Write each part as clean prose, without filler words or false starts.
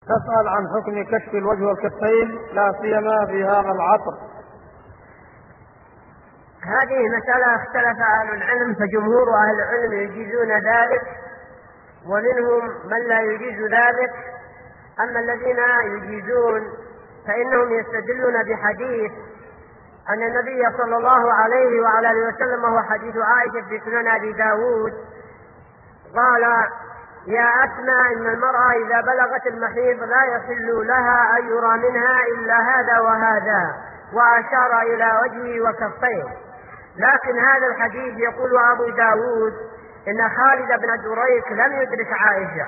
تسأل عن حكم كشف الوجه والكفين لا سيما في هذا العصر. هذه مسألة اختلف أهل العلم، فجمهور أهل العلم يجيزون ذلك ومنهم من لا يجيز ذلك. أما الذين يجيزون فإنهم يستدلون بحديث أن النبي صلى الله عليه وعلى آله وسلم، وهو حديث عائشة في سنن أبي داود، قال: يا أسماء، إن المرأة إذا بلغت المحيض لا يحل لها أن يرى منها إلا هذا وهذا، وأشار إلى وجهه وكفيه. لكن هذا الحديث يقول أبو داود إن خالد بن دريك لم يدرك عائشة،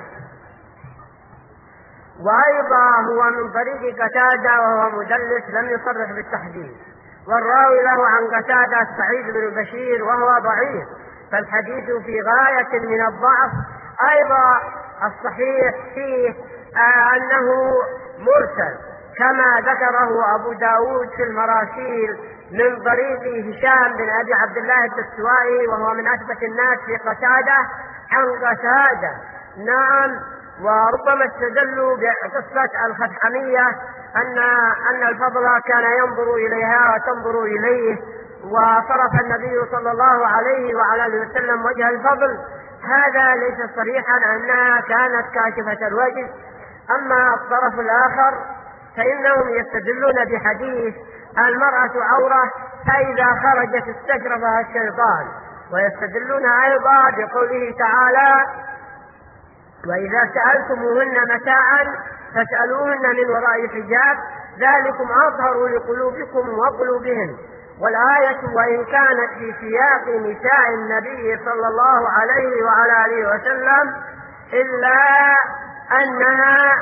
وأيضا هو من طريق قتادة وهو مدلس لم يصرح بالتحديث، والراوي له عن قتادة سعيد بن بشير وهو ضعيف، فالحديث في غاية من الضعف. أيضا الصحيح فيه أنه مرسل كما ذكره أبو داود في المراسيل من طريق هشام بن أبي عبد الله الدستوائي، وهو من أثبت الناس في قتادة عن قتادة. نعم، وربما استدلوا بقصة الخثعمية أن الفضل كان ينظر إليها وتنظر إليه، وصرف النبي صلى الله عليه وعلى آله وسلم وجه الفضل. هذا ليس صريحا أنها كانت كاشفة الوجه. أما الطرف الآخر فإنهم يستدلون بحديث المرأة عورة فإذا خرجت استشرفها الشيطان، ويستدلون أيضا بقوله تعالى: وإذا سألتموهن متاعا فاسألوهن من وراء حجاب ذلكم أطهر لقلوبكم وقلوبهن. والآية وإن كانت في سياق نساء النبي صلى الله عليه وعلى آله وسلم إلا أنها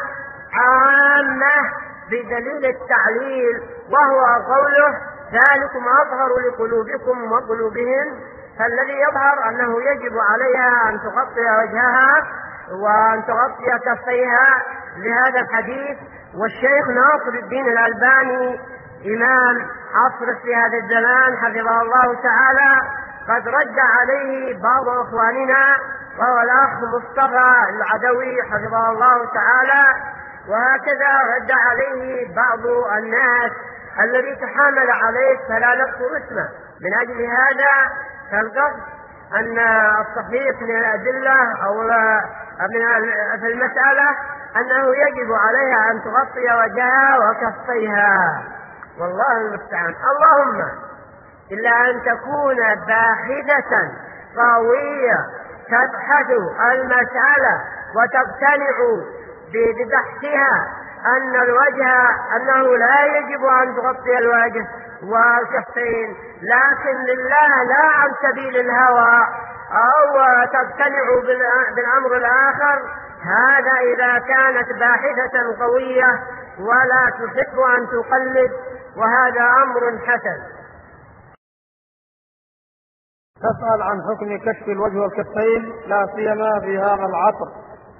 عامة بدليل التعليل، وهو قوله: ذلكم أطهر لقلوبكم وقلوبهن. فالذي يظهر أنه يجب عليها أن تغطي وجهها وأن تغطي كفيها لهذا الحديث. والشيخ ناصر الدين الألباني إمام عصر في هذا الزمان حفظه الله تعالى قد رد عليه بعض إخواننا، وهو الأخ مصطفى العدوي حفظه الله تعالى، وهكذا رد عليه بعض الناس الذي تحامل عليه فلا نذكر اسمه. من أجل هذا فالقصد أن الصحيح من الأدلة أو في المسألة أنه يجب عليها أن تغطي وجهها وكفيها، والله المستعان. اللهم إلا أن تكون باحثة قوية تبحث المسألة وتقتنع ببحثها أن الوجه أنه لا يجب أن تغطي الوجه والكفين، لكن لله لا عن سبيل الهوى، أو تقتنع بالأمر الآخر. هذا إذا كانت باحثة قوية ولا تحب أن تقلد، وهذا أمر حسن. تسأل عن حكم كشف الوجه والكفين لا سيما في هذا العصر.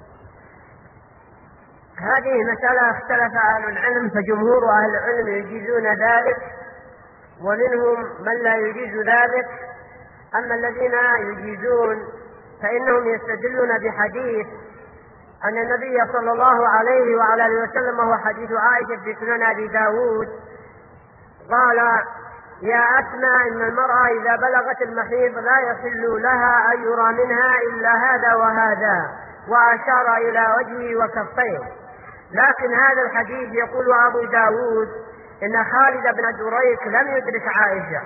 هذه مسألة اختلف أهل العلم، فجمهور أهل العلم يجيزون ذلك ومنهم من لا يجيز ذلك. أما الذين يجيزون فإنهم يستدلون بحديث أن النبي صلى الله عليه وعلى آله وسلم، وهو حديث عائشة في سنن أبي داود، قال: يا أسماء، إن المرأة إذا بلغت المحيض لا يحل لها أن يرى منها إلا هذا وهذا، وأشار إلى وجهه وكفيه. لكن هذا الحديث يقول أبو داود إن خالد بن دريك لم يدرك عائشة،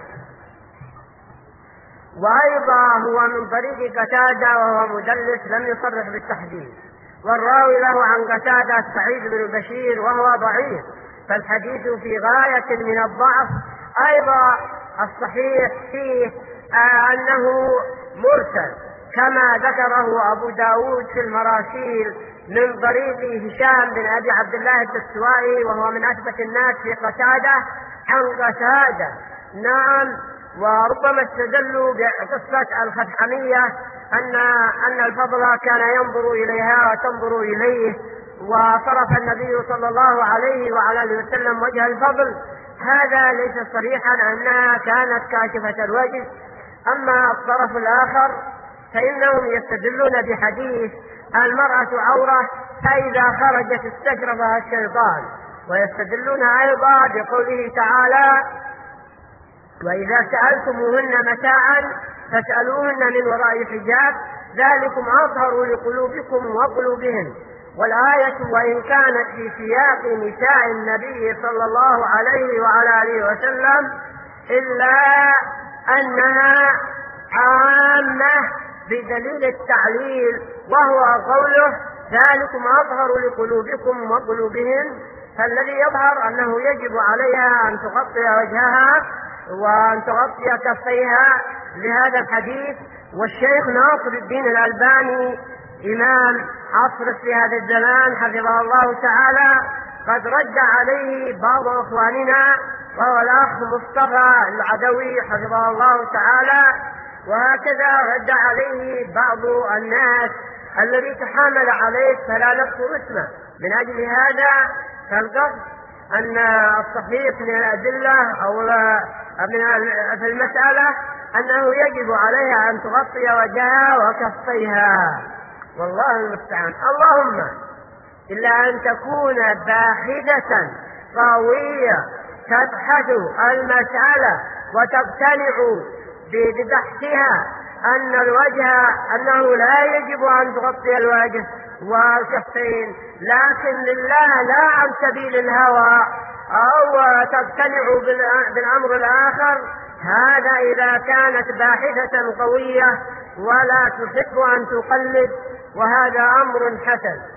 وأيضا هو من طريق قتادة وهو مدلس لم يصرح بالتحديث، والراوي له عن قتادة سعيد بن بشير وهو ضعيف، فالحديث في غاية من الضعف. أيضا الصحيح فيه أنه مرسل كما ذكره أبو داود في المراسيل من طريق هشام بن أبي عبد الله الدستوائي، وهو من أثبت الناس في قتادة عن قتادة. نعم، وربما استدلوا بقصة الخثعمية أن الفضل كان ينظر إليها وتنظر إليه، وصرف النبي صلى الله عليه وعلى آله وسلم وجه الفضل. هذا ليس صريحا أنها كانت كاشفة الوجه. أما الطرف الآخر فإنهم يستدلون بحديث المرأة عورة فإذا خرجت استشرفها الشيطان. ويستدلون أيضا بقوله تعالى: وإذا سألتموهن متاعا فاسألوهن من وراء حجاب ذلكم أطهر لقلوبكم وقلوبهن. والآية وإن كانت في سياق نساء النبي صلى الله عليه وعلى آله وسلم إلا أنها عامة بدليل التعليل، وهو قوله: ذلكم أطهر لقلوبكم وقلوبهن. فالذي يظهر أنه يجب عليها أن تغطي وجهها وأن تغطي كفيها لهذا الحديث. والشيخ ناصر الدين الألباني إمام عصر في هذا الزمان حفظه الله تعالى قد رد عليه بعض إخواننا، وهو الأخ مصطفى العدوي حفظه الله تعالى، وهكذا رد عليه بعض الناس الذي تحامل عليه فلا نذكر اسمه. من أجل هذا فالقصد أن الصحيح من الأدلة أو في المسألة أنه يجب عليها أن تغطي وجهها وكفيها، والله المستعان. اللهم إلا أن تكون باحثة قوية تبحث المسألة وتقتنع ببحثها أن الوجه أنه لا يجب أن تغطي الوجه والكفين، لكن لله لا عن سبيل الهوى، أو تقتنع بالأمر الآخر. هذا إذا كانت باحثة قوية ولا تحب أن تقلد، وهذا أمر حسن.